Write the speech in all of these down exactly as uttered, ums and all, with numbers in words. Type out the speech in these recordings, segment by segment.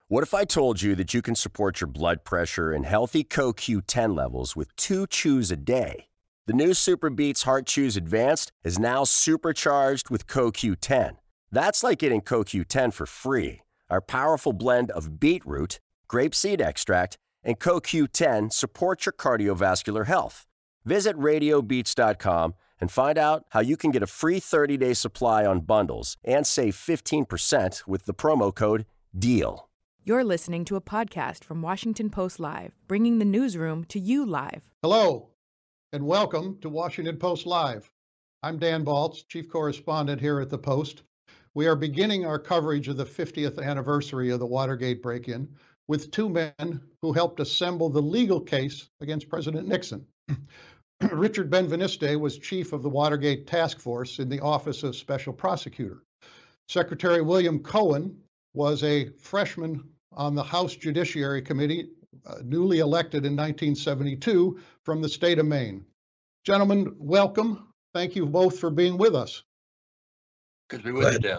What if I told you that you can support your blood pressure and healthy C O Q ten levels with two chews a day? The new Super Beats Heart Chews Advanced is now supercharged with C O Q ten. That's like getting C O Q ten for free. Our powerful blend of beetroot, grapeseed extract, and C O Q ten supports your cardiovascular health. Visit radio beats dot com and find out how you can get a free thirty-day supply on bundles and save fifteen percent with the promo code DEAL. You're listening to a podcast from Washington Post Live, bringing the newsroom to you live. Hello, and welcome to Washington Post Live. I'm Dan Baltz, chief correspondent here at the Post. We are beginning our coverage of the fiftieth anniversary of the Watergate break-in with two men who helped assemble the legal case against President Nixon. Richard Benveniste was chief of the Watergate Task Force in the Office of Special Prosecutor. Secretary William Cohen was a freshman on the House Judiciary Committee, uh, newly elected in nineteen seventy-two from the state of Maine. Gentlemen, welcome. Thank you both for being with us. Good to be with you, Dan.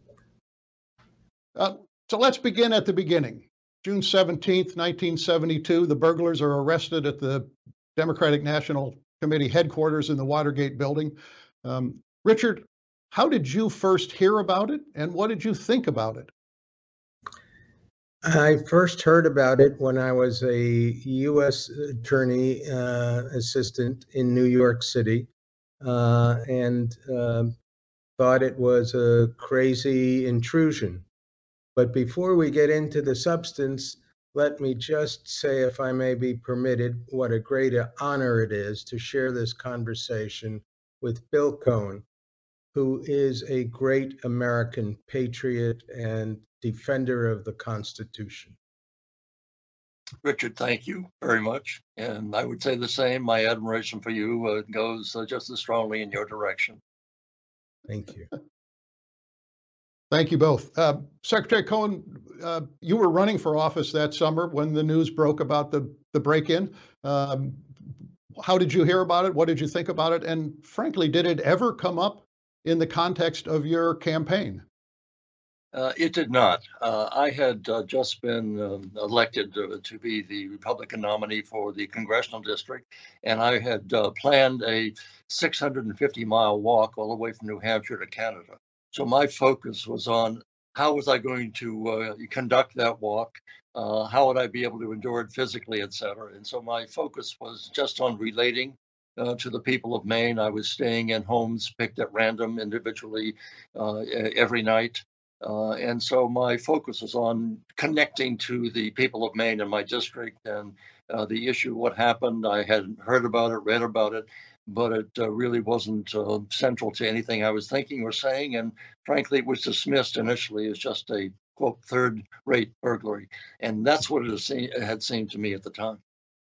Uh, so let's begin at the beginning. June seventeenth, nineteen seventy-two, the burglars are arrested at the Democratic National Committee headquarters in the Watergate building. Um, Richard, how did you first hear about it, and what did you think about it? I first heard about it when I was a U S attorney uh, assistant in New York City uh, and uh, thought it was a crazy intrusion. But before we get into the substance, let me just say, if I may be permitted, what a great honor it is to share this conversation with Bill Cohen, who is a great American patriot and defender of the Constitution. Richard, thank you very much. And I would say the same. My admiration for you uh, goes uh, just as strongly in your direction. Thank you. Thank you both. Uh, Secretary Cohen, uh, you were running for office that summer when the news broke about the, the break-in. Um, how did you hear about it? What did you think about it? And frankly, did it ever come up in the context of your campaign? Uh, it did not. Uh, I had uh, just been um, elected uh, to be the Republican nominee for the congressional district, and I had uh, planned a six hundred fifty mile walk all the way from New Hampshire to Canada. So my focus was on how was I going to uh, conduct that walk, uh, how would I be able to endure it physically, et cetera. And so my focus was just on relating Uh, to the people of Maine. I was staying in homes picked at random individually uh, every night. Uh, and so my focus was on connecting to the people of Maine in my district and uh, the issue, what happened. I had heard about it, read about it, but it uh, really wasn't uh, central to anything I was thinking or saying. And frankly, it was dismissed initially as just a, quote, third-rate burglary. And that's what it had seemed to me at the time.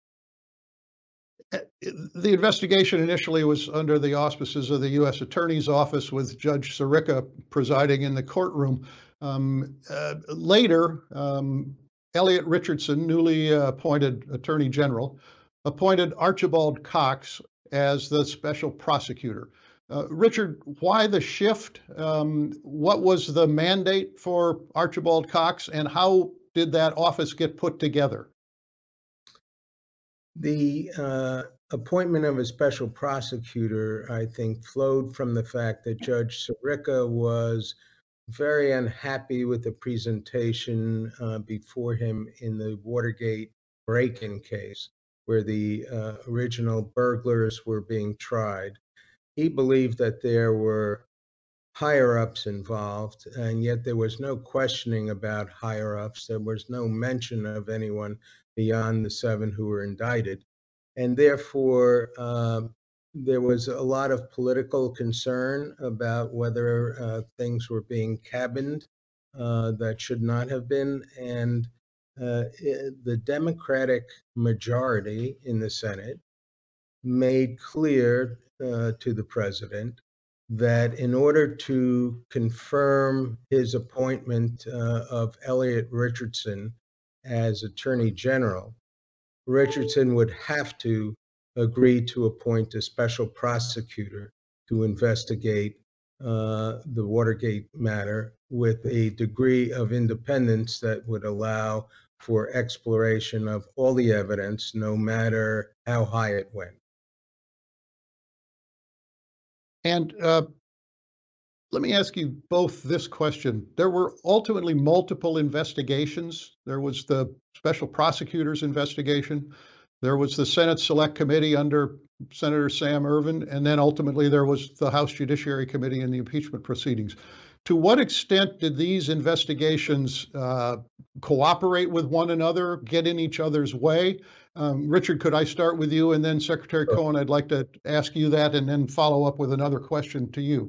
The investigation initially was under the auspices of the U S Attorney's Office with Judge Sirica presiding in the courtroom. Um, uh, later, um, Elliot Richardson, newly uh, appointed Attorney General, appointed Archibald Cox as the special prosecutor. Uh, Richard, why the shift? Um, what was the mandate for Archibald Cox, and how did that office get put together? The uh, appointment of a special prosecutor, I think, flowed from the fact that Judge Sirica was very unhappy with the presentation uh, before him in the Watergate break-in case, where the uh, original burglars were being tried. He believed that there were higher-ups involved, and yet there was no questioning about higher-ups. There was no mention of anyone beyond the seven who were indicted. And therefore, uh, there was a lot of political concern about whether uh, things were being cabined uh, that should not have been. And uh, it, the Democratic majority in the Senate made clear uh, to the president that in order to confirm his appointment uh, of Elliot Richardson as Attorney General, Richardson would have to agree to appoint a special prosecutor to investigate uh, the Watergate matter with a degree of independence that would allow for exploration of all the evidence, no matter how high it went. And uh, let me ask you both this question. There were ultimately multiple investigations. There was the special prosecutor's investigation. There was the Senate Select Committee under Senator Sam Ervin, and then ultimately there was the House Judiciary Committee and the impeachment proceedings. To what extent did these investigations uh, cooperate with one another, get in each other's way? Um, Richard, could I start with you? And then Secretary Sure. Cohen, I'd like to ask you that and then follow up with another question to you.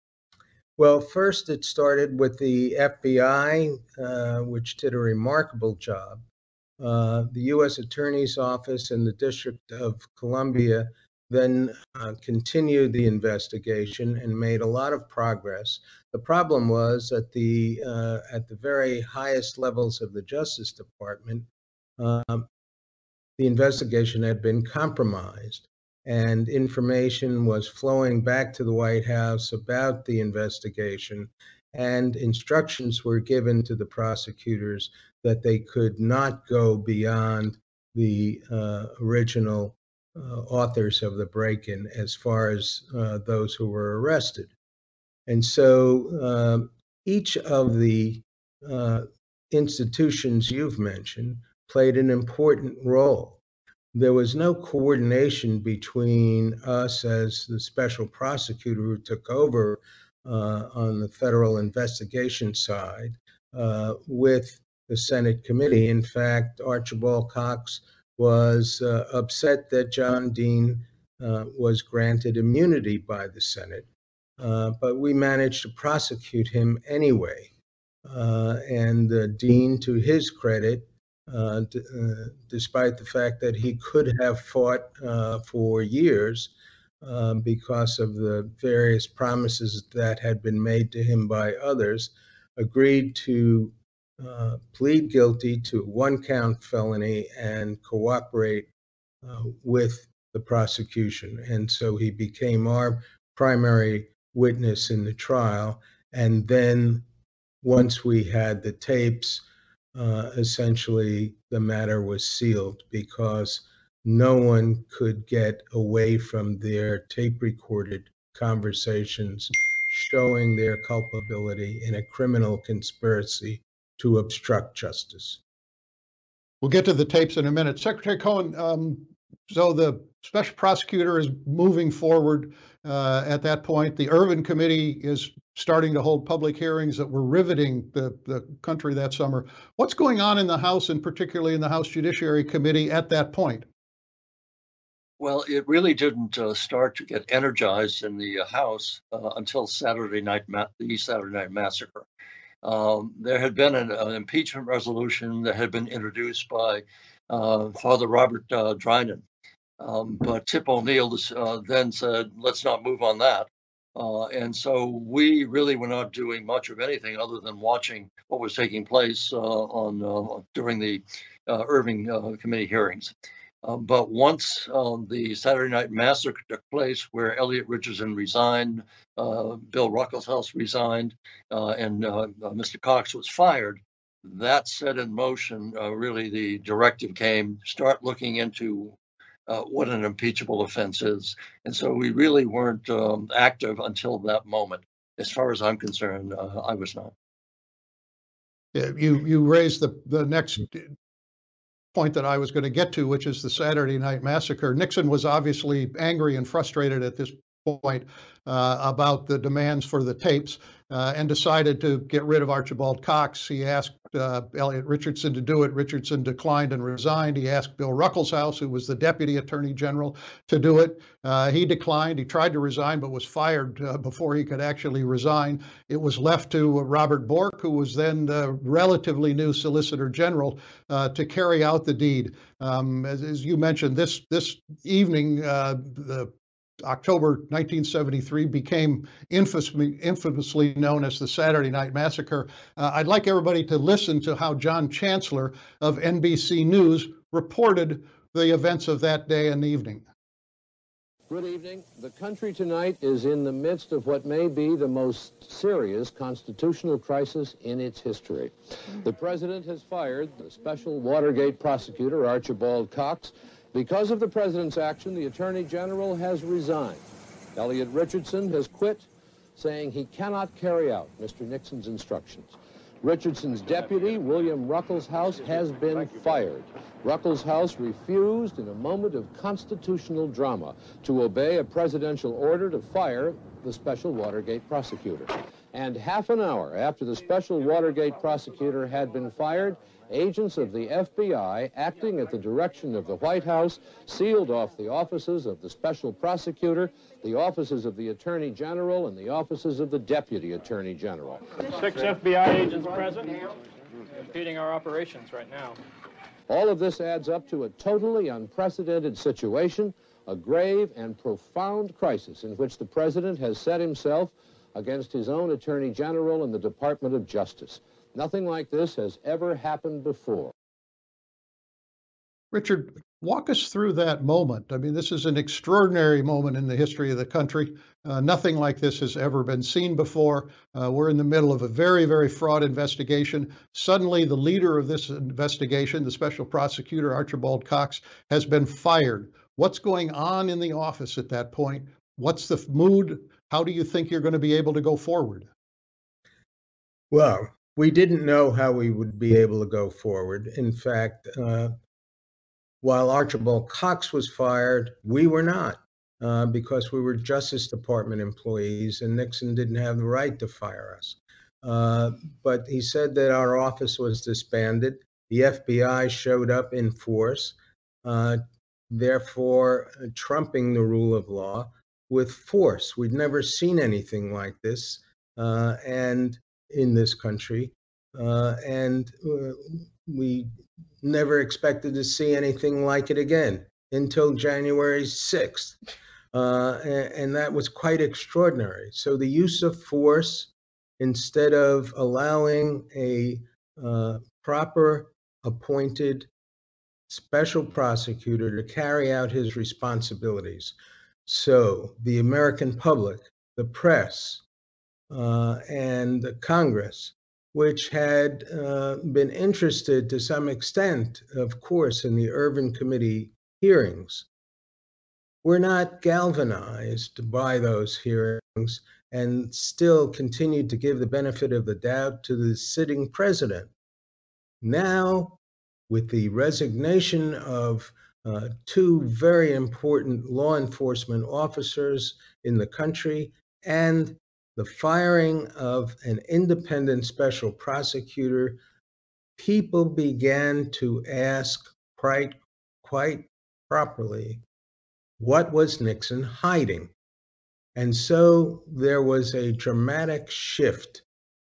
Well, first it started with the F B I, uh, which did a remarkable job. Uh, the U S Attorney's Office and the District of Columbia then uh, continued the investigation and made a lot of progress. The problem was at the uh, at the very highest levels of the Justice Department, um, the investigation had been compromised, and information was flowing back to the White House about the investigation, and instructions were given to the prosecutors that they could not go beyond the uh, original uh, authors of the break-in as far as uh, those who were arrested. And so um, each of the uh, institutions you've mentioned played an important role. There was no coordination between us as the special prosecutor who took over uh, on the federal investigation side uh, with the Senate committee. In fact, Archibald Cox was uh, upset that John Dean uh, was granted immunity by the Senate, uh, but we managed to prosecute him anyway. Uh, and uh, Dean, to his credit, uh, d- uh, despite the fact that he could have fought uh, for years uh, because of the various promises that had been made to him by others, agreed to Uh, plead guilty to one count felony and cooperate uh, with the prosecution. And so he became our primary witness in the trial. And then once we had the tapes, uh, essentially the matter was sealed because no one could get away from their tape recorded conversations showing their culpability in a criminal conspiracy to obstruct justice. We'll get to the tapes in a minute. Secretary Cohen, um, so the special prosecutor is moving forward uh, at that point. The Ervin Committee is starting to hold public hearings that were riveting the, the country that summer. What's going on in the House, and particularly in the House Judiciary Committee at that point? Well, it really didn't uh, start to get energized in the uh, House uh, until Saturday night, ma- the Saturday Night Massacre. Um, there had been an, an impeachment resolution that had been introduced by uh, Father Robert uh, Drinan. Um, but Tip O'Neill uh, then said, let's not move on that. Uh, and so we really were not doing much of anything other than watching what was taking place uh, on uh, during the uh, Ervin uh, committee hearings. Uh, but once uh, the Saturday Night Massacre took place, where Elliot Richardson resigned, uh, Bill Ruckelshaus resigned, uh, and uh, uh, Mister Cox was fired, that set in motion, uh, really the directive came, start looking into uh, what an impeachable offense is. And so we really weren't um, active until that moment. As far as I'm concerned, uh, I was not. Yeah, you, you raised the, the next point that I was going to get to, which is the Saturday Night Massacre. Nixon was obviously angry and frustrated at this point uh, about the demands for the tapes uh, and decided to get rid of Archibald Cox. He asked uh, Elliot Richardson to do it. Richardson declined and resigned. He asked Bill Ruckelshaus, who was the Deputy Attorney General, to do it. Uh, he declined. He tried to resign, but was fired uh, before he could actually resign. It was left to Robert Bork, who was then the relatively new Solicitor General, uh, to carry out the deed. Um, as, as you mentioned, this this evening, uh, the October nineteen seventy-three became infamously, infamously known as the Saturday Night Massacre. Uh, I'd like everybody to listen to how John Chancellor of N B C News reported the events of that day and evening. Good evening. The country tonight is in the midst of what may be the most serious constitutional crisis in its history. The president has fired the special Watergate prosecutor, Archibald Cox. Because of the president's action, the attorney general has resigned. Elliot Richardson has quit, saying he cannot carry out Mister Nixon's instructions. Richardson's deputy, William Ruckelshaus, has been fired. Ruckelshaus refused, in a moment of constitutional drama, to obey a presidential order to fire the special Watergate prosecutor. And half an hour after the special Watergate prosecutor had been fired, agents of the F B I, acting at the direction of the White House, sealed off the offices of the special prosecutor, the offices of the Attorney General, and the offices of the Deputy Attorney General. Six F B I agents present, impeding our operations right now. All of this adds up to a totally unprecedented situation, a grave and profound crisis in which the president has set himself against his own Attorney General and the Department of Justice. Nothing like this has ever happened before. Richard, walk us through that moment. I mean, this is an extraordinary moment in the history of the country. Uh, nothing like this has ever been seen before. Uh, we're in the middle of a very, very fraught investigation. Suddenly, the leader of this investigation, the special prosecutor, Archibald Cox, has been fired. What's going on in the office at that point? What's the mood? How do you think you're going to be able to go forward? Well, we didn't know how we would be able to go forward. In fact, uh, while Archibald Cox was fired, we were not, uh, because we were Justice Department employees and Nixon didn't have the right to fire us. Uh, but he said that our office was disbanded. The F B I showed up in force, uh, therefore uh, trumping the rule of law with force. We'd never seen anything like this uh, and in this country, uh, and uh, we never expected to see anything like it again until January sixth, uh, and, and that was quite extraordinary. So the use of force, instead of allowing a uh, proper appointed special prosecutor to carry out his responsibilities. So the American public, the press, uh, and the Congress, which had uh, been interested to some extent, of course, in the Ervin Committee hearings, were not galvanized by those hearings and still continued to give the benefit of the doubt to the sitting president. Now, with the resignation of uh, two very important law enforcement officers in the country and the firing of an independent special prosecutor, people began to ask quite, quite properly, what was Nixon hiding? And so there was a dramatic shift,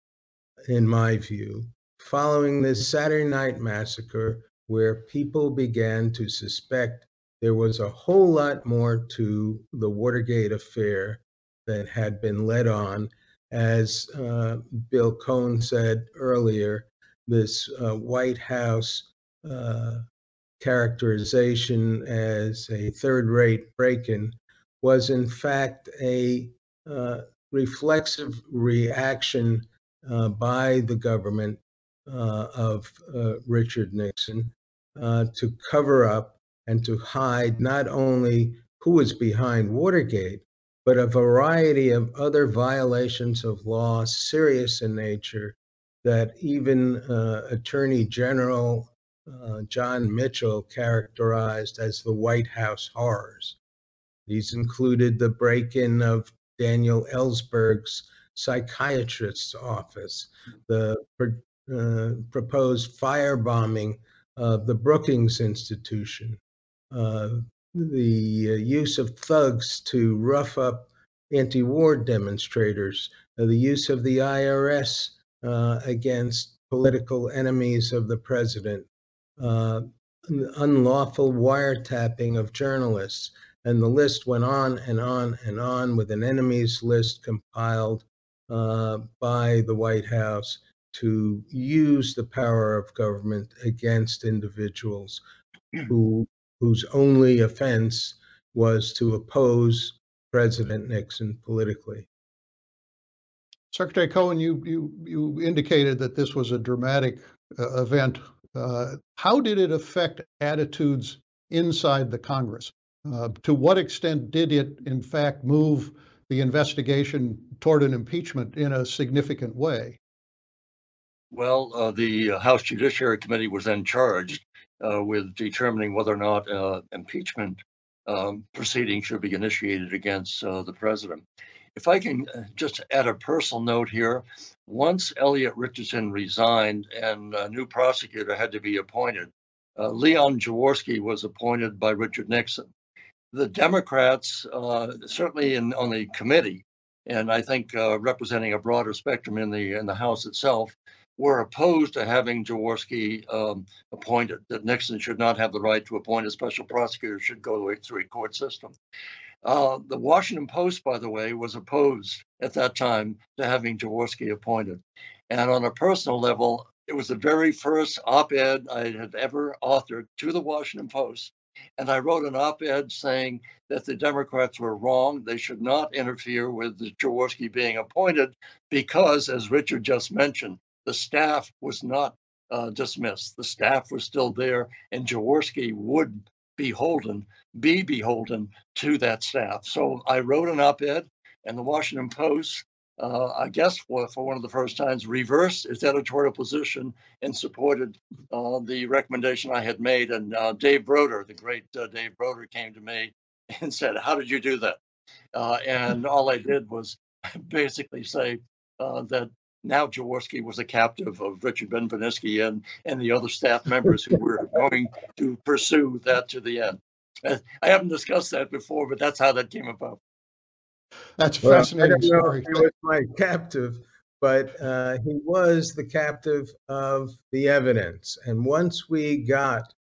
in my view, following this Saturday night massacre, where people began to suspect there was a whole lot more to the Watergate affair that had been led on. As uh, Bill Cohn said earlier, this uh, White House uh, characterization as a third-rate break-in was in fact a uh, reflexive reaction uh, by the government uh, of uh, Richard Nixon uh, to cover up and to hide not only who was behind Watergate, but a variety of other violations of law, serious in nature, that even uh, Attorney General uh, John Mitchell characterized as the White House horrors. These included the break-in of Daniel Ellsberg's psychiatrist's office, the uh, proposed firebombing of the Brookings Institution, uh, the uh, use of thugs to rough up anti-war demonstrators, uh, the use of the I R S uh, against political enemies of the president, uh, unlawful wiretapping of journalists, and the list went on and on and on, with an enemies list compiled uh, by the White House to use the power of government against individuals who whose only offense was to oppose President Nixon politically. Secretary Cohen, you you you indicated that this was a dramatic uh, event. Uh, how did it affect attitudes inside the Congress? Uh, to what extent did it, in fact, move the investigation toward an impeachment in a significant way? Well, uh, the House Judiciary Committee was then charged uh, with determining whether or not uh, impeachment um, proceedings should be initiated against uh, the president. If I can just add a personal note here, once Elliot Richardson resigned and a new prosecutor had to be appointed, uh, Leon Jaworski was appointed by Richard Nixon. The Democrats, uh, certainly in, on the committee, and I think uh, representing a broader spectrum in the in the House itself, were opposed to having Jaworski um, appointed, that Nixon should not have the right to appoint a special prosecutor, should go through a court system. Uh, the Washington Post, by the way, was opposed at that time to having Jaworski appointed. And on a personal level, it was the very first op-ed I had ever authored to the Washington Post. And I wrote an op-ed saying that the Democrats were wrong. They should not interfere with the Jaworski being appointed because, as Richard just mentioned, the staff was not uh, dismissed. The staff was still there, and Jaworski would beholden, be beholden to that staff. So I wrote an op-ed, and the Washington Post, uh, I guess for, for one of the first times, reversed its editorial position and supported uh, the recommendation I had made. And uh, Dave Broder, the great uh, Dave Broder, came to me and said, "How did you do that?" Uh, and all I did was basically say uh, that now Jaworski was a captive of Richard Benveniste and, and the other staff members who were going to pursue that to the end. I haven't discussed that before, but that's how that came about. That's a Well, fascinating I don't know story. if he was my captive, but uh, he was the captive of the evidence. And once we got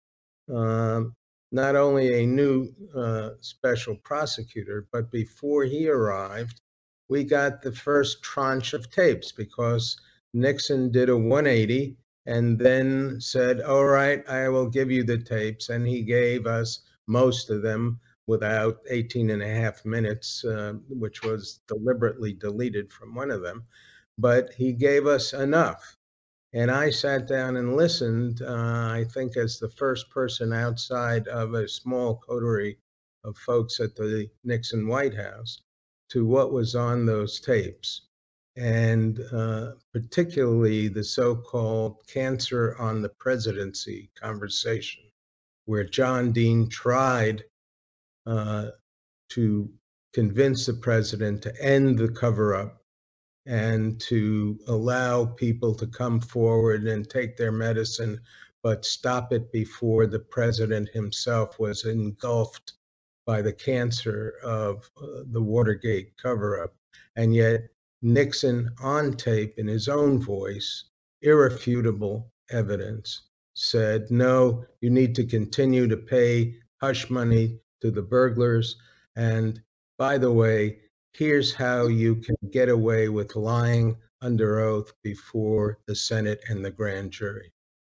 um, not only a new uh, special prosecutor, but before he arrived, we got the first tranche of tapes because Nixon did a one eighty and then said, "All right, I will give you the tapes." And he gave us most of them without eighteen and a half minutes, uh, which was deliberately deleted from one of them. But he gave us enough. And I sat down and listened, uh, I think as the first person outside of a small coterie of folks at the Nixon White House, to what was on those tapes, and uh, particularly the so-called cancer on the presidency conversation, where John Dean tried uh, to convince the president to end the cover-up and to allow people to come forward and take their medicine, but stop it before the president himself was engulfed by the cancer of uh, the Watergate cover-up. And yet Nixon, on tape in his own voice, irrefutable evidence, said, "No, you need to continue to pay hush money to the burglars. And by the way, here's how you can get away with lying under oath before the Senate and the grand jury."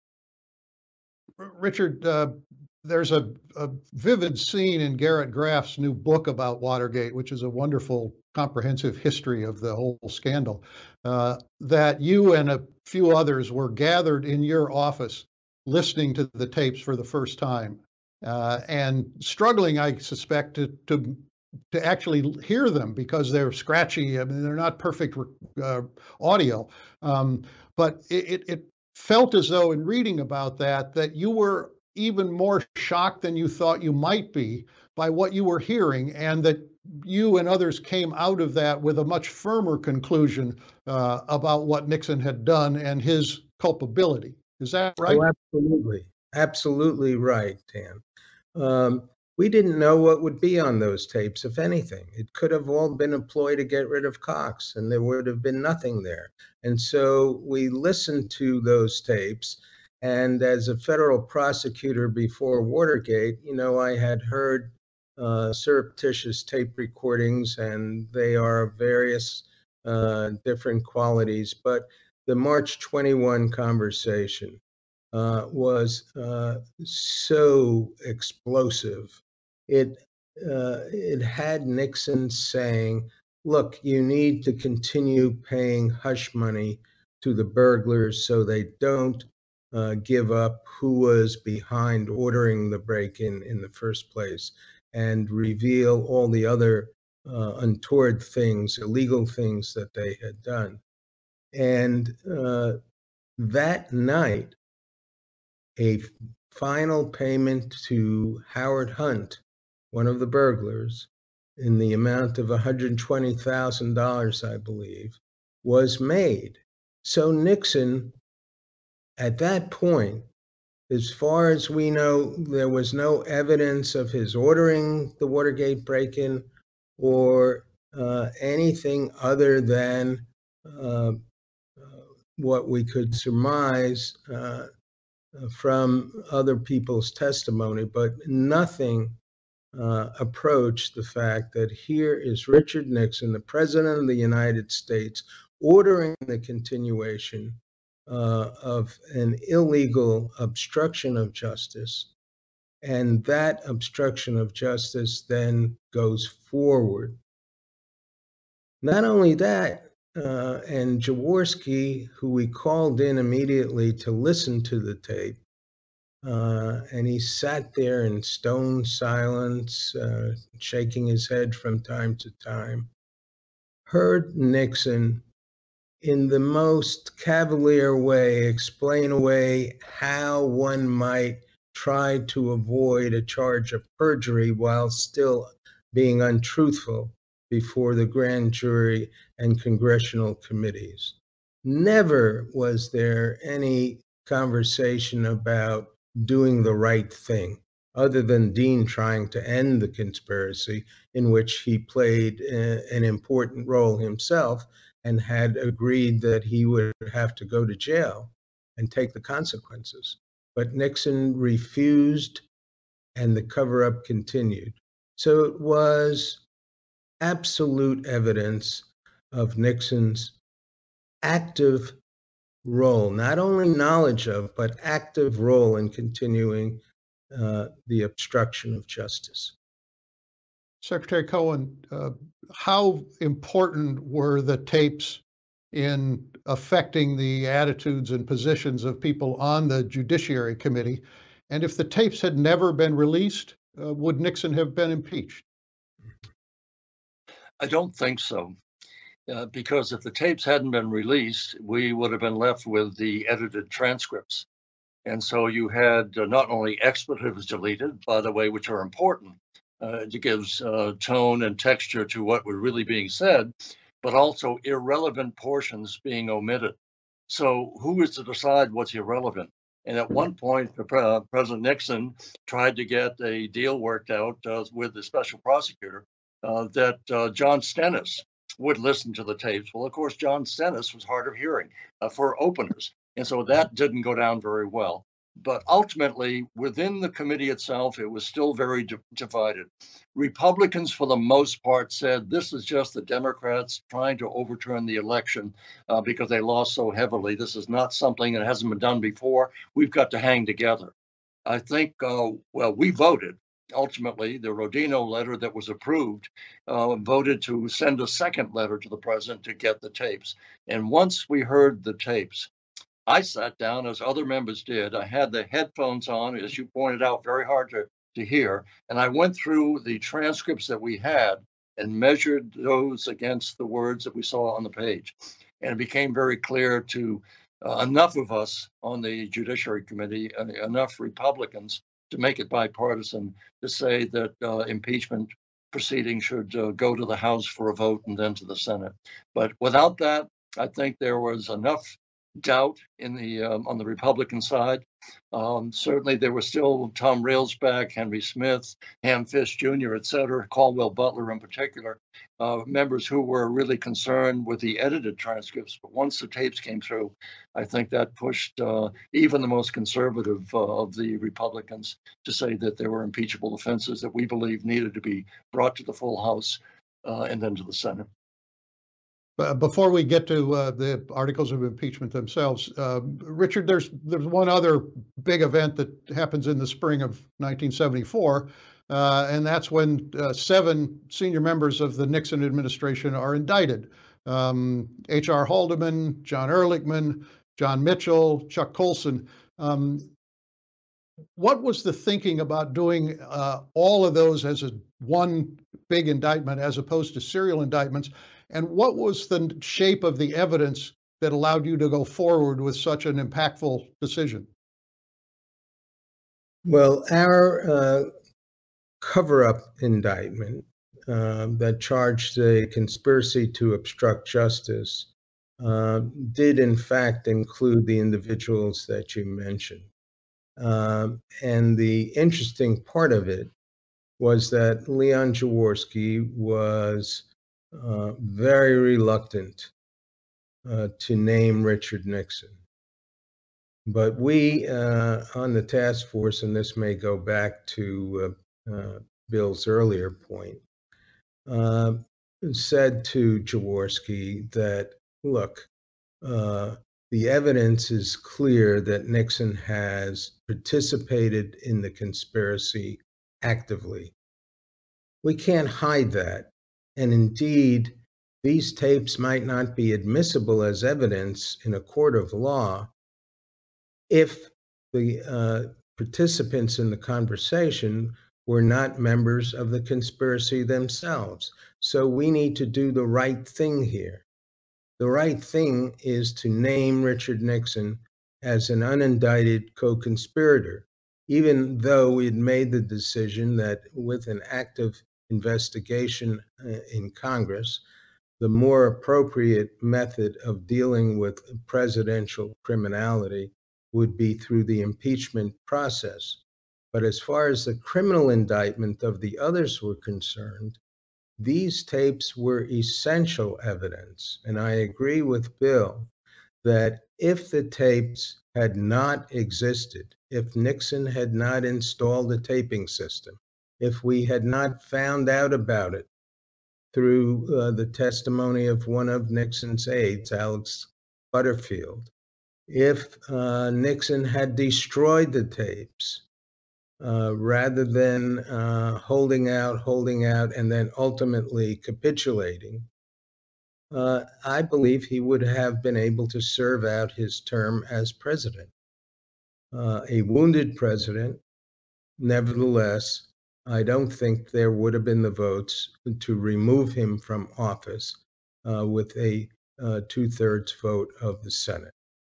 Richard, uh, there's a, a vivid scene in Garrett Graff's new book about Watergate, which is a wonderful, comprehensive history of the whole scandal, uh, that you and a few others were gathered in your office listening to the tapes for the first time uh, and struggling, I suspect, to, to to actually hear them because they're scratchy. I mean, they're not perfect uh, audio. Um, but it, it, it felt as though in reading about that, that you were even more shocked than you thought you might be by what you were hearing, and that you and others came out of that with a much firmer conclusion uh, about what Nixon had done and his culpability. Is that right? Oh, absolutely. Absolutely right, Dan. Um, we didn't know what would be on those tapes, if anything. It could have all been a ploy to get rid of Cox, and there would have been nothing there. And so we listened to those tapes. And as a federal prosecutor before Watergate, you know, I had heard uh, surreptitious tape recordings, and they are of various uh, different qualities. But the March twenty-first conversation uh, was uh, so explosive. It uh, it had Nixon saying, look, you need to continue paying hush money to the burglars so they don't uh, give up who was behind ordering the break-in in the first place, and reveal all the other uh, untoward things, illegal things that they had done. And uh, that night, a final payment to Howard Hunt, one of the burglars, in the amount of one hundred twenty thousand dollars, I believe, was made. So Nixon, at that point, as far as we know, there was no evidence of his ordering the Watergate break-in or uh, anything other than uh, uh, what we could surmise uh, from other people's testimony, but nothing uh, approached the fact that here is Richard Nixon, the President of the United States, ordering the continuation uh, of an illegal obstruction of justice. And that obstruction of justice then goes forward. Not only that, Uh, and Jaworski, who we called in immediately to listen to the tape, uh, and he sat there in stone silence, uh, shaking his head from time to time, heard Nixon, in the most cavalier way, explain away how one might try to avoid a charge of perjury while still being untruthful before the grand jury and congressional committees. Never was there any conversation about doing the right thing, other than Dean trying to end the conspiracy, in which he played a, an important role himself and had agreed that he would have to go to jail and take the consequences. But Nixon refused, and the cover-up continued. So it was absolute evidence of Nixon's active role, not only knowledge of, but active role in continuing uh, the obstruction of justice. Secretary Cohen, uh, how important were the tapes in affecting the attitudes and positions of people on the Judiciary Committee? And if the tapes had never been released, uh, would Nixon have been impeached? I don't think so, uh, because if the tapes hadn't been released, we would have been left with the edited transcripts. And so you had uh, not only expletives deleted, by the way, which are important, uh, it gives uh, tone and texture to what was really being said, but also irrelevant portions being omitted. So who is to decide what's irrelevant? And at one point, uh, President Nixon tried to get a deal worked out uh, with the special prosecutor uh, that uh, John Stennis would listen to the tapes. Well, of course, John Stennis was hard of hearing uh, for openers. And so that didn't go down very well. But ultimately, within the committee itself, it was still very di- divided. Republicans, for the most part, said this is just the Democrats trying to overturn the election uh, because they lost so heavily. This is not something that hasn't been done before. We've got to hang together. I think, uh, well, we voted. Ultimately, the Rodino letter that was approved uh, voted to send a second letter to the president to get the tapes. And once we heard the tapes, I sat down, as other members did. I had the headphones on, as you pointed out, very hard to, to hear. And I went through the transcripts that we had and measured those against the words that we saw on the page. And it became very clear to uh, enough of us on the Judiciary Committee, uh, enough Republicans, to make it bipartisan, to say that uh, impeachment proceedings should uh, go to the House for a vote and then to the Senate. But without that, I think there was enough doubt in the um, on the Republican side. Um, certainly, there was still Tom Railsback, Henry Smith, Ham Fish Junior, et cetera, Caldwell Butler in particular, uh, members who were really concerned with the edited transcripts. But once the tapes came through, I think that pushed uh, even the most conservative uh, of the Republicans to say that there were impeachable offenses that we believe needed to be brought to the full House uh, and then to the Senate. Uh, before we get to uh, the articles of impeachment themselves, uh, Richard, there's there's one other big event that happens in the spring of nineteen seventy-four. uh, and that's when uh, seven senior members of the Nixon administration are indicted. Um, H R Haldeman, John Ehrlichman, John Mitchell, Chuck Colson. Um, what was the thinking about doing uh, all of those as a one big indictment as opposed to serial indictments? And what was the shape of the evidence that allowed you to go forward with such an impactful decision? Well, our uh, cover-up indictment uh, that charged a conspiracy to obstruct justice uh, did in fact include the individuals that you mentioned. Um, and the interesting part of it was that Leon Jaworski was uh, very reluctant uh, to name Richard Nixon. But we uh, on the task force, and this may go back to uh, uh, Bill's earlier point, uh, said to Jaworski that, look, uh, the evidence is clear that Nixon has participated in the conspiracy actively. We can't hide that. And indeed, these tapes might not be admissible as evidence in a court of law if the uh, participants in the conversation were not members of the conspiracy themselves. So we need to do the right thing here. The right thing is to name Richard Nixon as an unindicted co-conspirator, even though we had made the decision that with an active investigation uh, in Congress, the more appropriate method of dealing with presidential criminality would be through the impeachment process. But as far as the criminal indictment of the others were concerned, these tapes were essential evidence. And I agree with Bill that if the tapes had not existed, if Nixon had not installed a taping system, if we had not found out about it through uh, the testimony of one of Nixon's aides, Alex Butterfield, if uh, Nixon had destroyed the tapes uh, rather than uh, holding out, holding out, and then ultimately capitulating, uh, I believe he would have been able to serve out his term as president. Uh, a wounded president, nevertheless, I don't think there would have been the votes to remove him from office uh, with a uh, two-thirds vote of the Senate.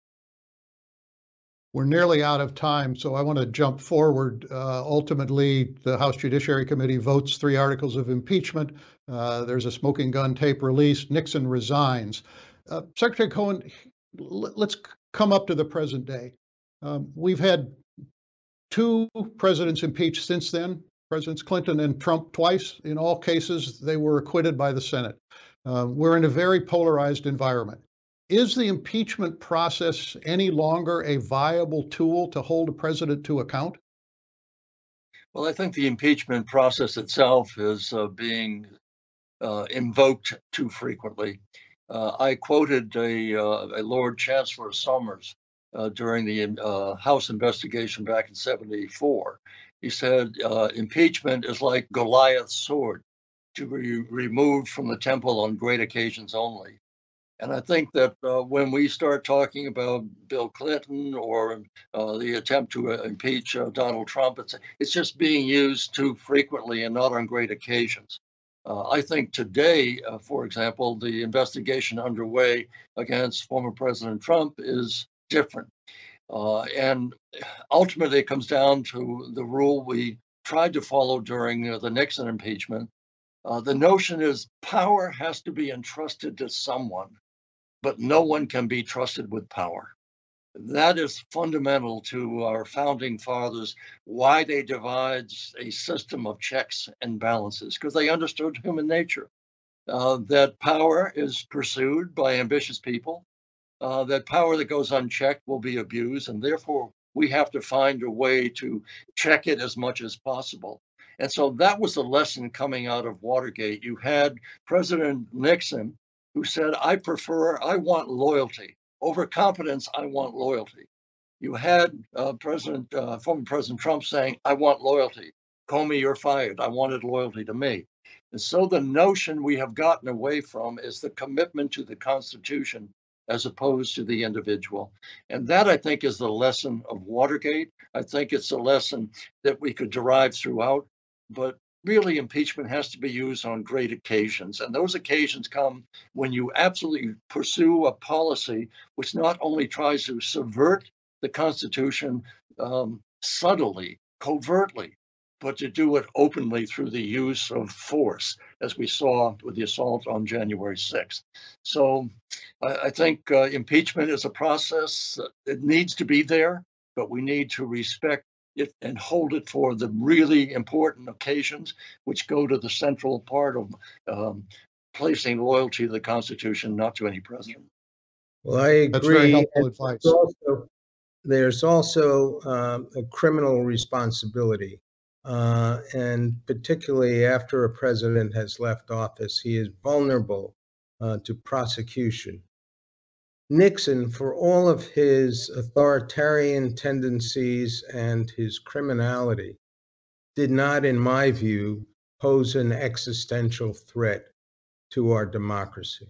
We're nearly out of time, so I want to jump forward. Uh, ultimately, the House Judiciary Committee votes three articles of impeachment. Uh, there's a smoking gun tape released. Nixon resigns. Uh, Secretary Cohen, let's come up to the present day. Um, we've had two presidents impeached since then, Presidents Clinton and Trump twice. In all cases, they were acquitted by the Senate. Uh, we're in a very polarized environment. Is the impeachment process any longer a viable tool to hold a president to account? Well, I think the impeachment process itself is uh, being uh, invoked too frequently. Uh, I quoted a, uh, a Lord Chancellor Summers uh, during the uh, House investigation back in seventy-four. He said, uh, impeachment is like Goliath's sword, to be removed from the temple on great occasions only. And I think that uh, when we start talking about Bill Clinton or uh, the attempt to uh, impeach uh, Donald Trump, it's, it's just being used too frequently and not on great occasions. Uh, I think today, uh, for example, the investigation underway against former President Trump is different. Uh, and ultimately, it comes down to the rule we tried to follow during uh, the Nixon impeachment. Uh, the notion is power has to be entrusted to someone, but no one can be trusted with power. That is fundamental to our founding fathers, why they devised a system of checks and balances, because they understood human nature, uh, that power is pursued by ambitious people, uh, that power that goes unchecked will be abused, and therefore we have to find a way to check it as much as possible. And so that was the lesson coming out of Watergate. You had President Nixon, who said, I prefer, I want loyalty. Over competence, I want loyalty. You had uh, President, uh, former President Trump saying, I want loyalty. Comey, you're fired. I wanted loyalty to me. And so the notion we have gotten away from is the commitment to the Constitution as opposed to the individual. And that, I think, is the lesson of Watergate. I think it's a lesson that we could derive throughout. But really, impeachment has to be used on great occasions. And those occasions come when you absolutely pursue a policy which not only tries to subvert the Constitution um, subtly, covertly, but to do it openly through the use of force, as we saw with the assault on January sixth. So I, I think uh, impeachment is a process. It needs to be there, but we need to respect it and hold it for the really important occasions, which go to the central part of um, placing loyalty to the Constitution, not to any president. Well, I agree. That's very helpful advice. There's also, there's also um, a criminal responsibility. Uh, and particularly after a president has left office, he is vulnerable uh, to prosecution. Nixon, for all of his authoritarian tendencies and his criminality, did not, in my view, pose an existential threat to our democracy.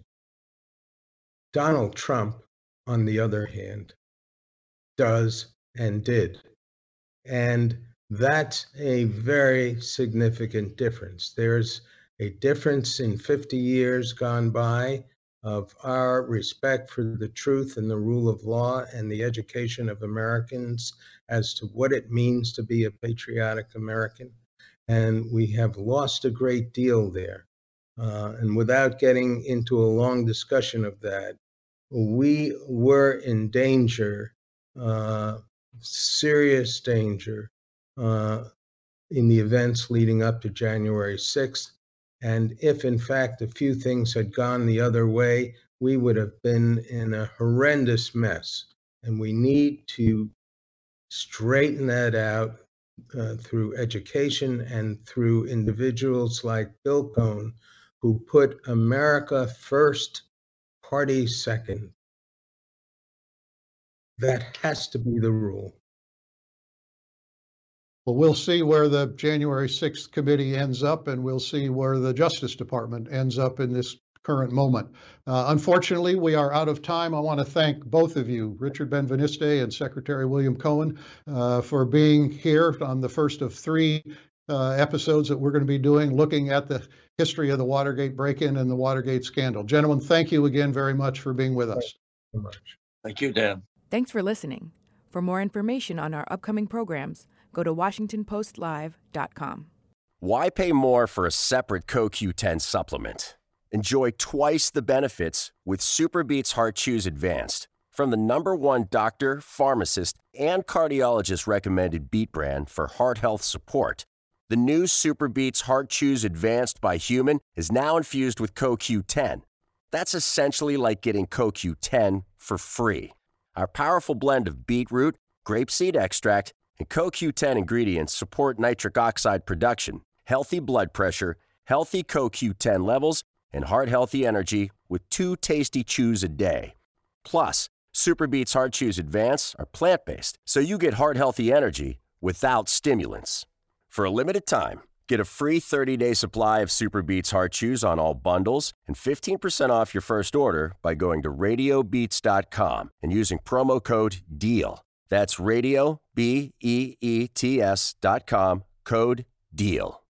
Donald Trump, on the other hand, does and did. And that's a very significant difference. There's a difference in fifty years gone by of our respect for the truth and the rule of law and the education of Americans as to what it means to be a patriotic American. And we have lost a great deal there. Uh, and without getting into a long discussion of that, we were in danger, uh, serious danger, uh, in the events leading up to January sixth. And if, in fact, a few things had gone the other way, we would have been in a horrendous mess. And we need to straighten that out uh, through education and through individuals like Bill Cohn, who put America first, party second. That has to be the rule. Well, we'll see where the January sixth committee ends up, and we'll see where the Justice Department ends up in this current moment. Uh, unfortunately, we are out of time. I want to thank both of you, Richard Benveniste and Secretary William Cohen, uh, for being here on the first of three uh, episodes that we're going to be doing, looking at the history of the Watergate break-in and the Watergate scandal. Gentlemen, thank you again very much for being with us. Thank you so much. Thank you, Dan. Thanks for listening. For more information on our upcoming programs, go to washington post live dot com. Why pay more for a separate C O Q ten supplement? Enjoy twice the benefits with SuperBeets Heart Chews Advanced from the number one doctor, pharmacist, and cardiologist recommended beet brand for heart health support. The new SuperBeets Heart Chews Advanced by Human is now infused with C O Q ten. That's essentially like getting C O Q ten for free. Our powerful blend of beetroot, grapeseed extract, and C O Q ten ingredients support nitric oxide production, healthy blood pressure, healthy C O Q ten levels, and heart-healthy energy with two tasty chews a day. Plus, SuperBeets Heart Chews Advance are plant-based, so you get heart-healthy energy without stimulants. For a limited time, get a free thirty-day supply of SuperBeets Heart Chews on all bundles and fifteen percent off your first order by going to radio beets dot com and using promo code DEAL. That's radio, B E E T S dot com, code DEAL.